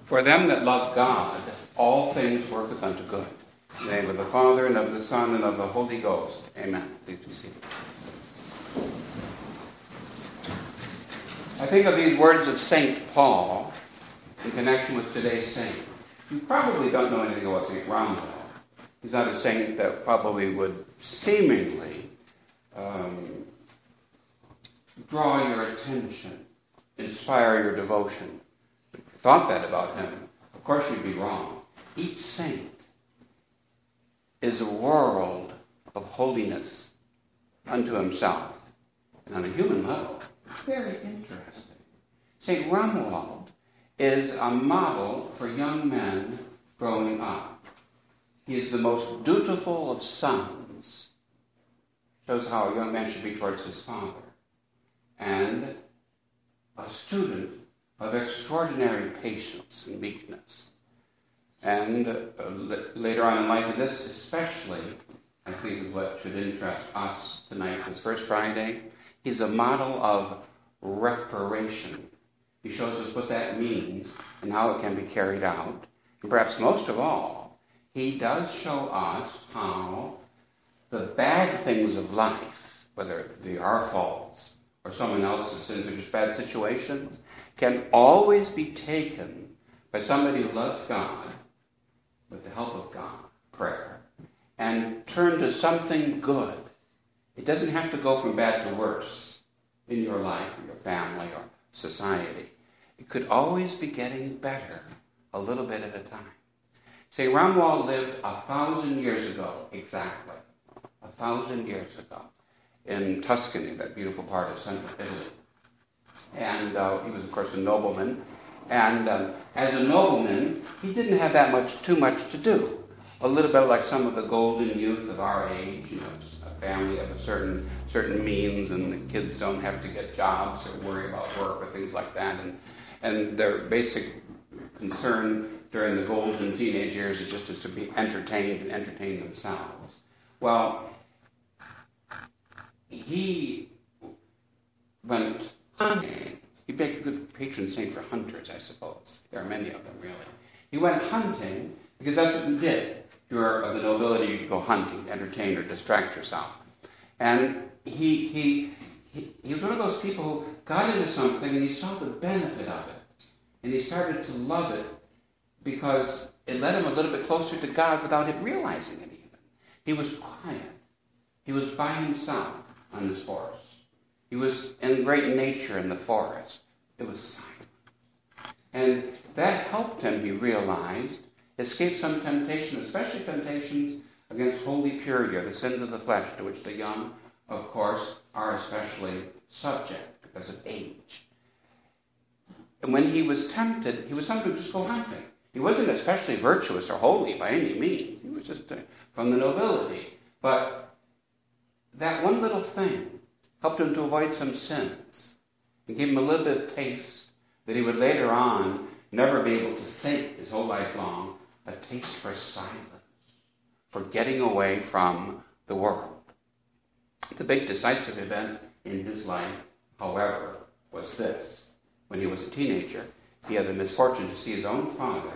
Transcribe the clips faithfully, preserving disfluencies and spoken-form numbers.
For them that love God, all things worketh unto good. In the name of the Father, and of the Son, and of the Holy Ghost. Amen. Please be seated. I think of these words of Saint Paul in connection with today's saint. You probably don't know anything about Saint Romwell. He's not a saint that probably would seemingly um, draw your attention, inspire your devotion. If you thought that about him, of course you'd be wrong. Each saint is a world of holiness unto himself. And on a human level, very interesting. Saint Romuald is a model for young men growing up. He is the most dutiful of sons. Shows how a young man should be towards his father. And a student of extraordinary patience and meekness. And uh, l- later on in life, and this especially, I think, is what should interest us tonight, this First Friday. He's a model of reparation. He shows us what that means and how it can be carried out. And perhaps most of all, he does show us how the bad things of life, whether they are our faults or someone else's sins or just bad situations, can always be taken by somebody who loves God, with the help of God, prayer, and turn to something good. It doesn't have to go from bad to worse in your life or your family or society. It could always be getting better a little bit at a time. Saint Romuald lived a thousand years ago, exactly, a thousand years ago, in Tuscany, that beautiful part of central Italy. And uh, he was, of course, a nobleman. And um, as a nobleman, he didn't have that much, too much to do. A little bit like some of the golden youth of our age, you know, a family of a certain certain means, and the kids don't have to get jobs or worry about work or things like that. And and their basic concern during the golden teenage years is just to be entertained and entertain themselves. Well, he went hunting. He'd be a good patron saint for hunters, I suppose. There are many of them, really. He went hunting because that's what you did. If you were of the nobility, you'd go hunting, entertain or distract yourself. And he, he, he, he was one of those people who got into something and he saw the benefit of it. And he started to love it because it led him a little bit closer to God without him realizing it even. He was quiet. He was by himself on his horse. He was in great nature in the forest. It was silent. And that helped him, he realized, escape some temptation, especially temptations against holy purity, or the sins of the flesh, to which the young, of course, are especially subject because of age. And when he was tempted, he was tempted to just go hunting. He wasn't especially virtuous or holy by any means. He was just uh, from the nobility. But that one little thing helped him to avoid some sins and gave him a little bit of taste that he would later on never be able to sate his whole life long, a taste for silence, for getting away from the world. The big decisive event in his life, however, was this. When he was a teenager, he had the misfortune to see his own father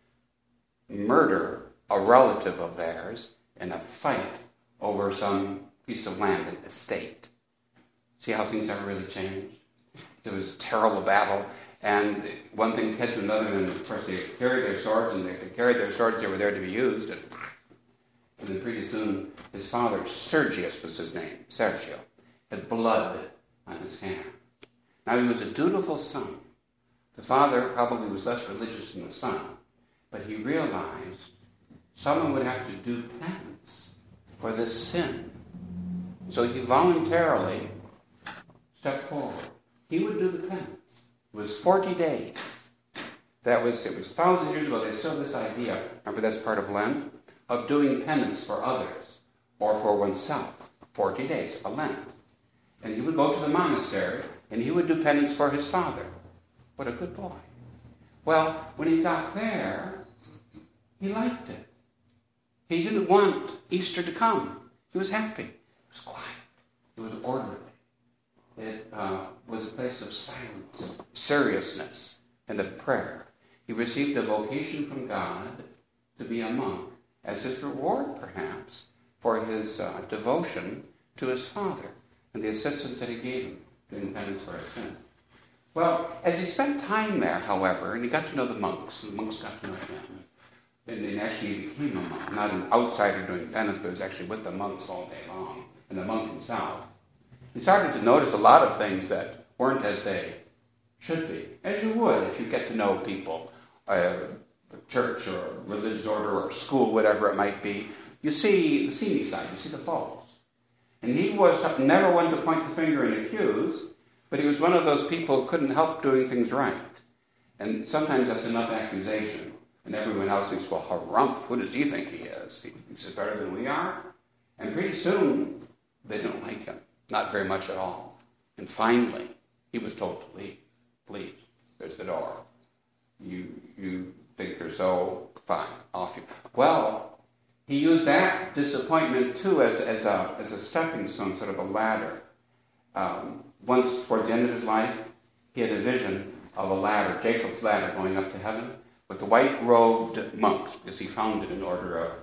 murder a relative of theirs in a fight over some piece of land, an estate. See how things never really changed? It was a terrible battle, and one thing led to another, and of course they carried their swords, and if they carried their swords, they were there to be used. And, and then pretty soon, his father, Sergius was his name, Sergio, had blood on his hand. Now he was a dutiful son. The father probably was less religious than the son, but he realized someone would have to do penance for this sin. So he voluntarily stepped forward. He would do the penance. It was forty days. That was, it was a thousand years ago. There's still this idea, remember that's part of Lent, of doing penance for others or for oneself. forty days, a Lent. And he would go to the monastery and he would do penance for his father. What a good boy. Well, when he got there, he liked it. He didn't want Easter to come. He was happy. It was quiet. It was orderly. It uh, was a place of silence, seriousness, and of prayer. He received a vocation from God to be a monk as his reward, perhaps, for his uh, devotion to his father and the assistance that he gave him doing penance for his sin. Well, as he spent time there, however, and he got to know the monks, and the monks got to know him, and then actually he became a monk, not an outsider doing penance, but he was actually with the monks all day long, and the monk himself. He started to notice a lot of things that weren't as they should be, as you would if you get to know people, a church or a religious order or school, whatever it might be. You see the seamy side, you see the faults. And he was never one to point the finger and accuse, but he was one of those people who couldn't help doing things right. And sometimes that's enough accusation. And everyone else thinks, well, harumph, who does he think he is? He thinks he's better than we are. And pretty soon, they didn't like him. Not very much at all. And finally, he was told to leave. Please, there's the door. You you think you're so fine, off you. Well, he used that disappointment too as as a as a stepping stone, sort of a ladder. Um, once towards the end of his life, he had a vision of a ladder, Jacob's ladder, going up to heaven with the white-robed monks, because he founded an order of,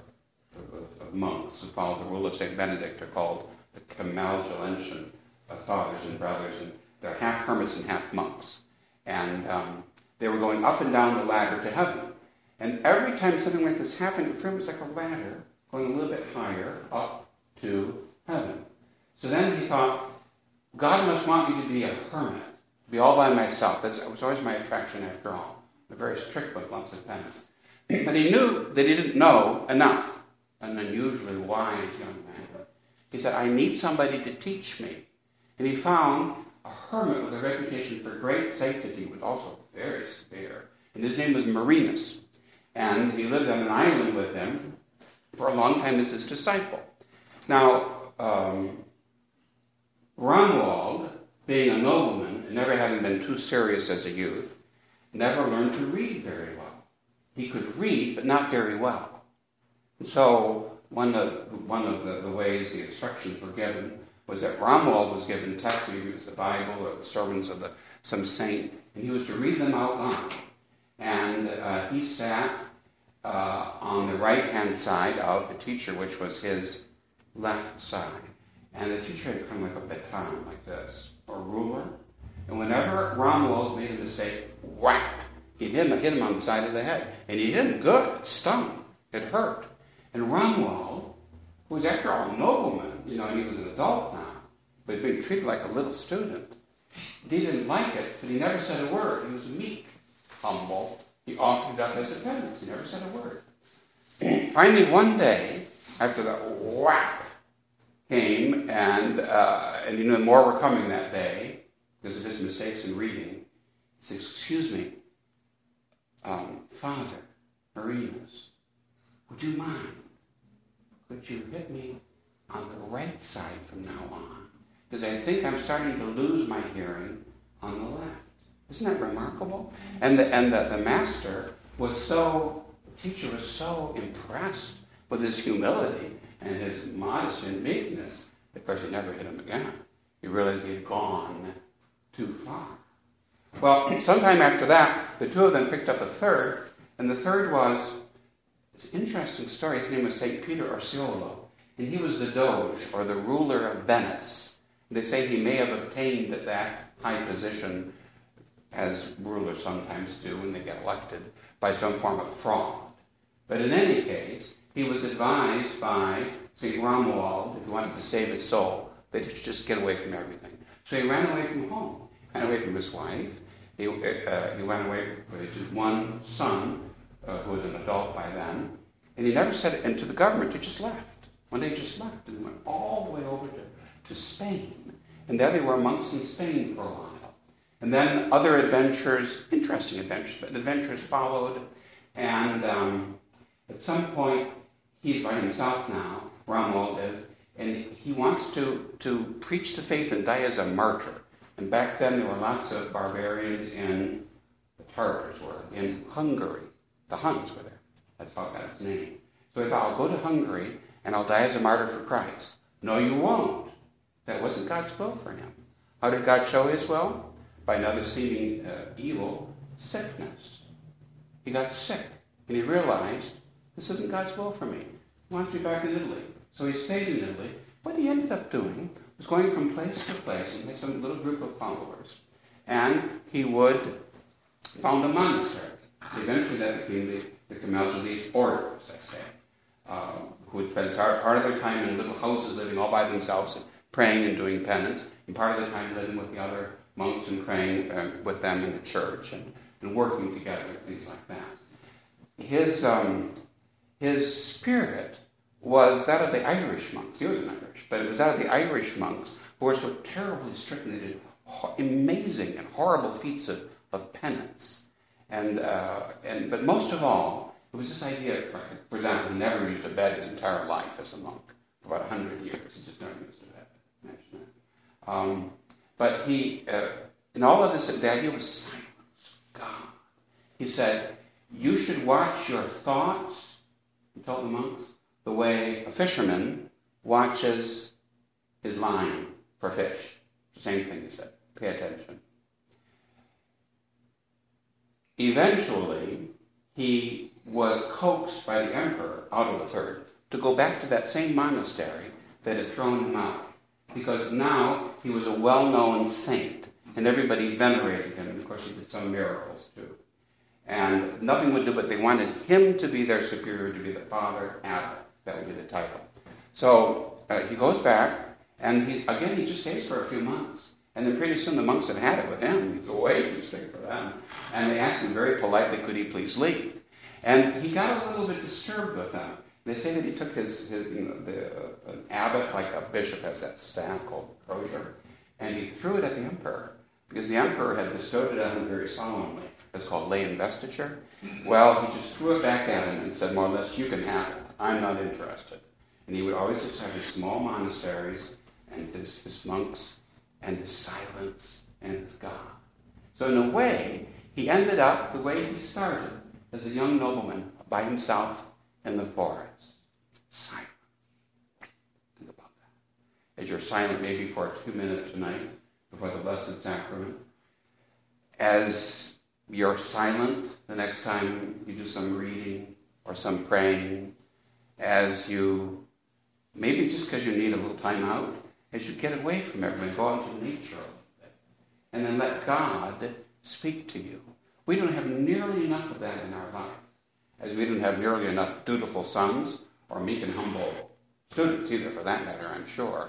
of, of monks who followed the rule of Saint Benedict. They're called the Camaldulensian fathers and brothers, and they're half hermits and half monks. And um, they were going up and down the ladder to heaven. And every time something like this happened, it was like a ladder going a little bit higher up to heaven. So then he thought, God must want me to be a hermit, to be all by myself. That was always my attraction after all. I'm very strict with lots of penance. But he knew that he didn't know enough. An unusually wise young man. He said, I need somebody to teach me. And he found a hermit with a reputation for great sanctity, was also very severe. And his name was Marinus. And he lived on an island with him for a long time as his disciple. Now, um, Romuald, being a nobleman, and never having been too serious as a youth, never learned to read very well. He could read, but not very well. And so one of, one of the, the ways the instructions were given was that Romuald was given texts, maybe it was the Bible or the sermons of the, some saint, and he was to read them out loud. And uh, he sat uh, on the right-hand side of the teacher, which was his left side. And the teacher had come like a baton like this, or a ruler. And whenever Romuald made a mistake, whack, he'd hit him, hit him on the side of the head. And he did him good. It stung. It hurt. And Romuald, who was after all a nobleman, you know, and he was an adult now, but being treated like a little student, he didn't like it, but he never said a word. He was meek, humble. He offered it up as a penance. He never said a word. Finally, one day, after the whack came, and, uh, and you know, more were coming that day, because of his mistakes in reading, he said, excuse me, um, Father Marinus, would you mind? Could you hit me on the right side from now on? Because I think I'm starting to lose my hearing on the left. Isn't that remarkable? And the, and the, the master was so, the teacher was so impressed with his humility and his modesty and meekness. Of course, he never hit him again. He realized he had gone too far. Well, sometime after that, the two of them picked up a third, and the third was this interesting story. His name was Saint Peter Orseolo, and he was the Doge, or the ruler of Venice. They say he may have obtained that high position, as rulers sometimes do when they get elected, by some form of fraud. But in any case, he was advised by Saint Romuald, if he wanted to save his soul, that he should just get away from everything. So he ran away from home, ran away from his wife. He, uh, he went away with his one son, uh, who was an adult by then, and he never said it, and to the government, he just left. One day he just left, and went all the way over to, to Spain. And there they were monks in Spain for a while. And then other adventures, interesting adventures, but adventures followed. And um, at some point, he's by himself now, Romuald is, and he wants to, to preach the faith and die as a martyr. And back then, there were lots of barbarians in, the Tartars were, in Hungary. The Huns were there. That's how it got its name. So he thought, I'll go to Hungary, and I'll die as a martyr for Christ. No, you won't. That wasn't God's will for him. How did God show his will? By another seeming uh, evil, sickness. he got sick, and he realized, this isn't God's will for me. He wants to be back in Italy. So he stayed in Italy. What he ended up doing was going from place to place, and he had some little group of followers. And he would found a monastery. Eventually that became the, the Camaldolese order, as I say, uh, who would spend part of their time in little houses living all by themselves and praying and doing penance, and part of the time living with the other monks and praying uh, with them in the church and, and working together, things like that. His, um, his spirit was that of the Irish monks. He wasn't Irish, but it was that of the Irish monks who were so terribly strict and they did ho- amazing and horrible feats of, of penance. And, uh, and But most of all, it was this idea, for example, he never used a bed his entire life as a monk. For about one hundred years, he just never used a bed. Imagine that. Um, but he, uh, in all of this, the idea was silence. God. He said, you should watch your thoughts, he told the monks, the way a fisherman watches his line for fish. The same thing he said. Pay attention. Eventually, he was coaxed by the emperor, Otto the Third, to go back to that same monastery that had thrown him out. Because now he was a well-known saint, and everybody venerated him. And of course, he did some miracles, too. And nothing would do, but they wanted him to be their superior, to be the father abbot. That would be the title. So uh, he goes back, and he, again, he just stays for a few months. And then pretty soon the monks have had it with him. He's way too strict for them. And they asked him very politely, could he please leave? And he got a little bit disturbed with them. They say that he took his, his you know, the, uh, an abbot, like a bishop has that staff called crozier, and he threw it at the emperor, because the emperor had bestowed it on him very solemnly. It's called lay investiture. Well, he just threw it back at him and said, more or less, you can have it. I'm not interested. And he would always just have his small monasteries and his, his monks and his silence and his God. So in a way, he ended up the way he started, as a young nobleman by himself in the forest. Silent. Think about that. As you're silent maybe for a few minutes tonight before the Blessed Sacrament, as you're silent the next time you do some reading or some praying, as you, maybe just because you need a little time out, as you get away from everything, go out into nature a little bit, and then let God speak to you. We don't have nearly enough of that in our life, as we don't have nearly enough dutiful sons or meek and humble students either, for that matter, I'm sure.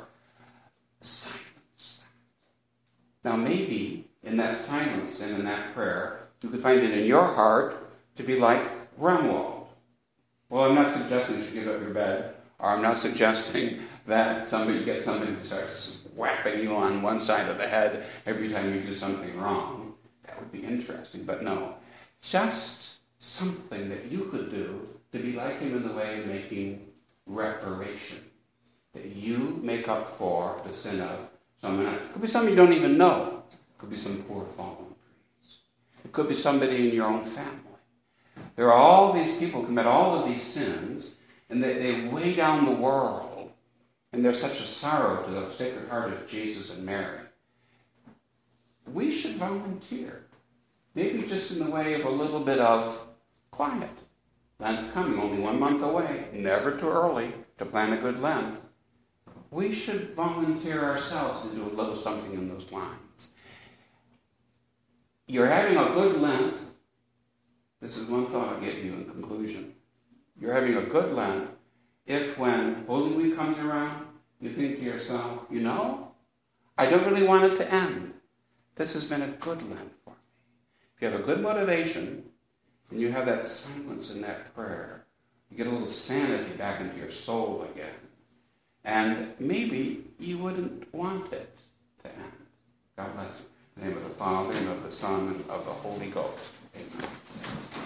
Silence. Now maybe in that silence and in that prayer, you could find it in your heart to be like Romuald. Well, I'm not suggesting you should give up your bed, or I'm not suggesting that somebody get somebody who starts whapping you on one side of the head every time you do something wrong. That would be interesting, but no. Just something that you could do to be like him in the way of making reparation. That you make up for the sin of someone else. It could be somebody you don't even know. It could be some poor fallen priest. It could be somebody in your own family. There are all these people who commit all of these sins, and they, they weigh down the world. And there's such a sorrow to the Sacred Heart of Jesus and Mary. We should volunteer. Maybe just in the way of a little bit of quiet. Lent's coming, only one month away. Never too early to plan a good Lent. We should volunteer ourselves to do a little something in those lines. You're having a good Lent. This is one thought I'll give you in conclusion. You're having a good Lent if when Holy Week comes around, you think to yourself, you know, I don't really want it to end. This has been a good Lent for me. If you have a good motivation, and you have that silence in that prayer, you get a little sanity back into your soul again. And maybe you wouldn't want it to end. God bless you. In the name of the Father, and of the Son, and of the Holy Ghost. Amen.